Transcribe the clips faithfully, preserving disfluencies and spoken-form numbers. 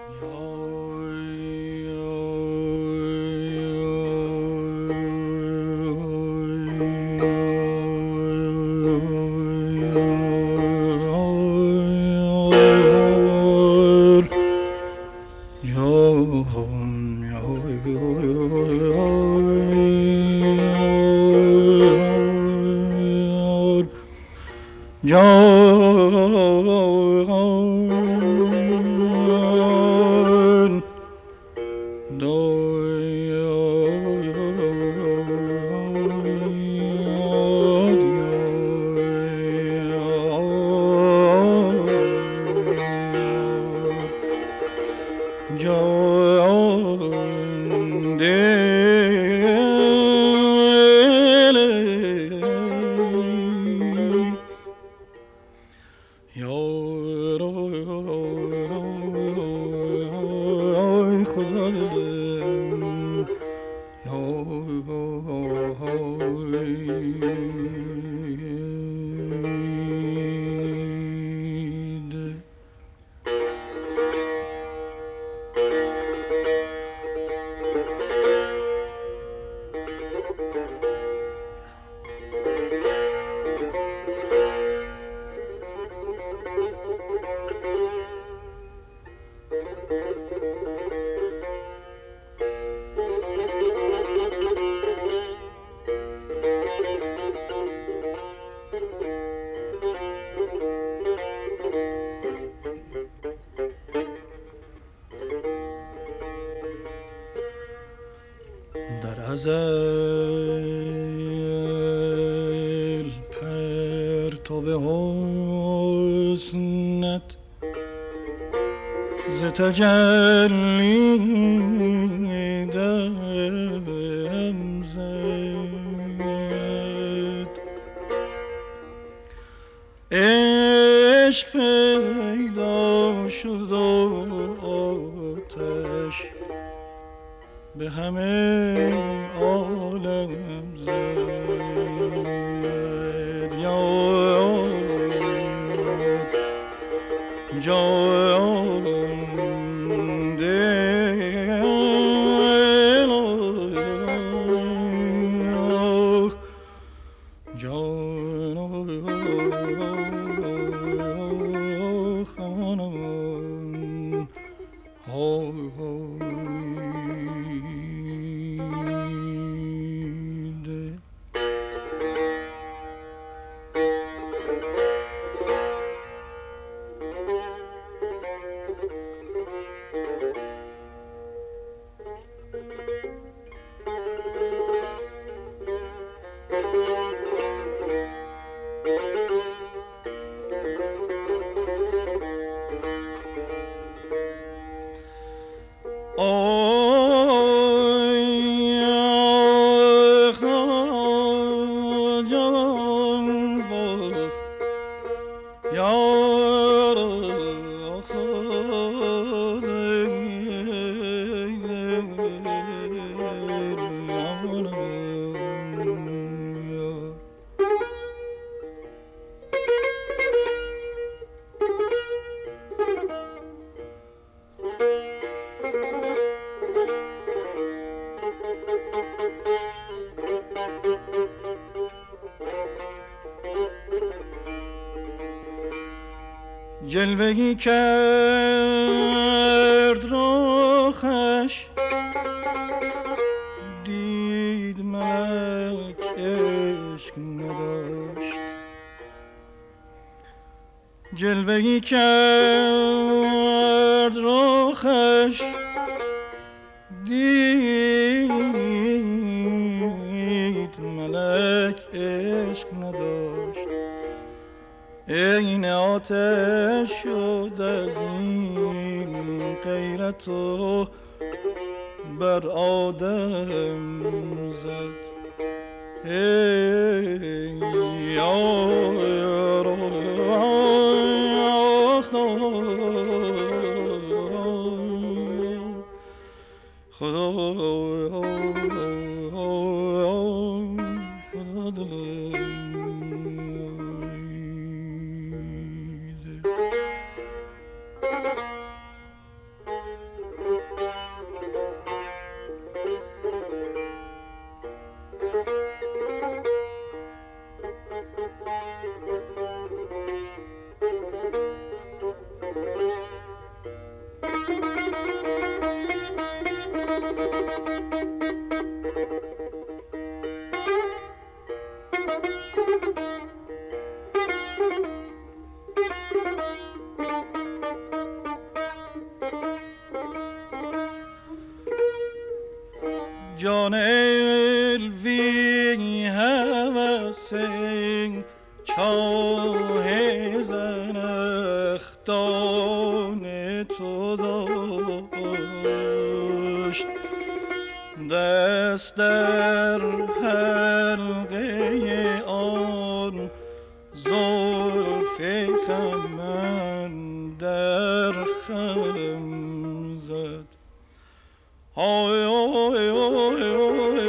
در ازل پرتاب حسنت ز تجلی دم زد. عشق پیدا شد و آتش به همه عالم زد. یا جان دل جان خانم جلوه‌ای کرد رخش دید ملک عشق نداشت. جلوه‌ای کرد رخش دید ملک عشق نداشت. این آتش شد از این غیرت و بر آدم زد. ای یار خدا جان الوی هوسین چاه زنختان تو داشت، دست در حلقه آن زلف خمن در خم زد. آی آی آی آی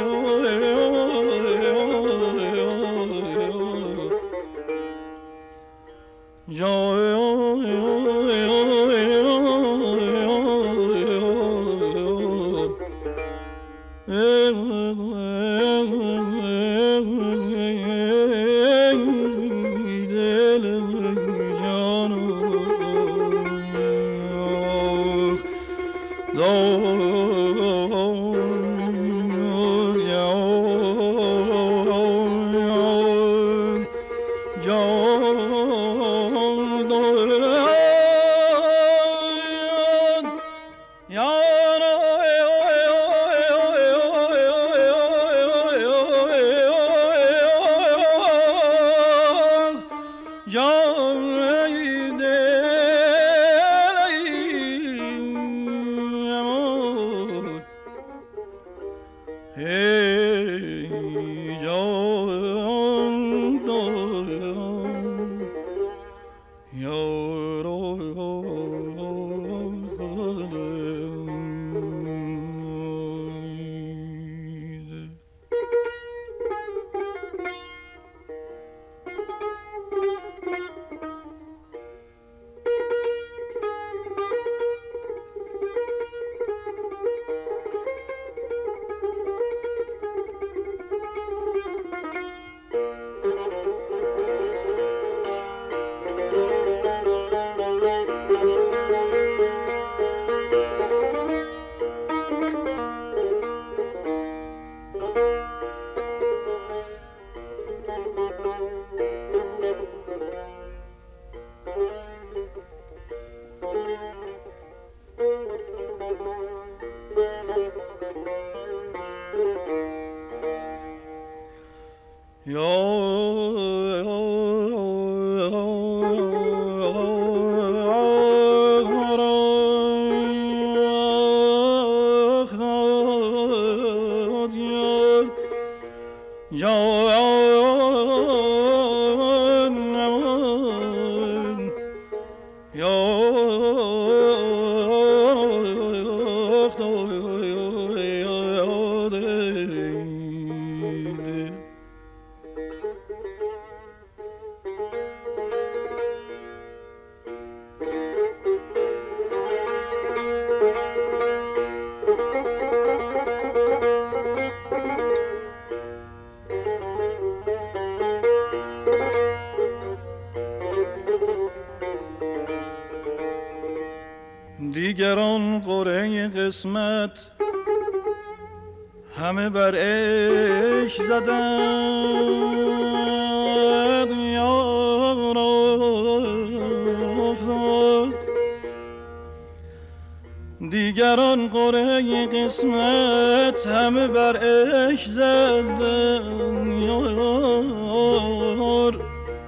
دیگران قره قسمت همه بر عشق زدند، یار افتاد. دیگران قره قسمت همه بر عشق زدند، یار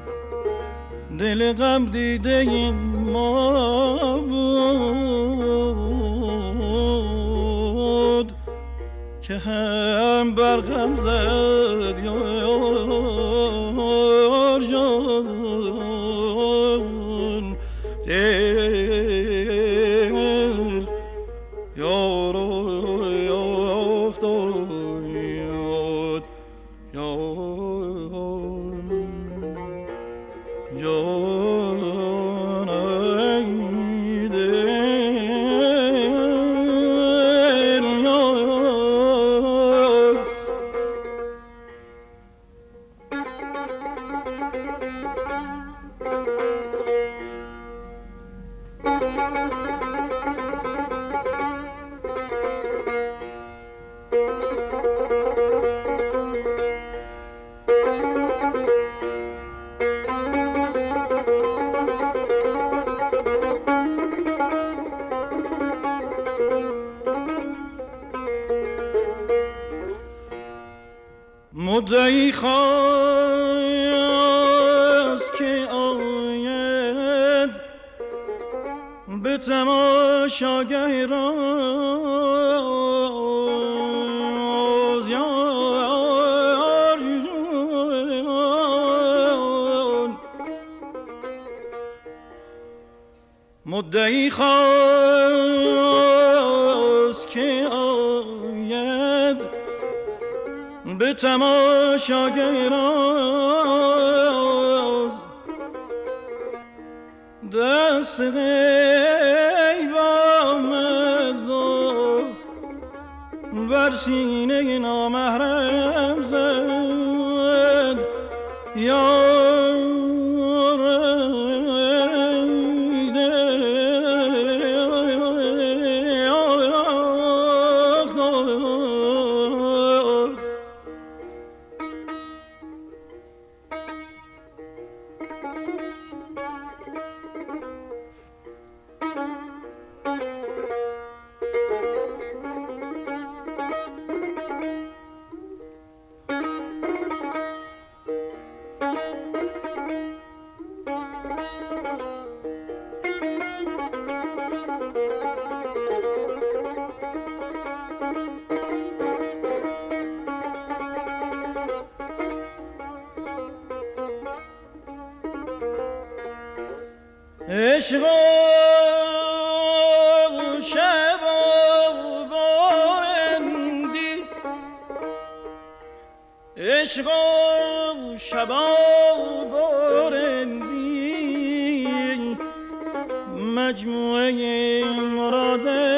دل غم دیده ما بود که هم بر غم زد، یار جان دل یار افتاد، یار جان ای دل یار. مدعی خواست که آید به تماشاگه راز یار مدعی خواست که آید به تماشاگه راز دست غیب آمد و بر سینه نامحرم زد یار عشق و شب و بارندی عشق و شب و بارندی مجموعه مراد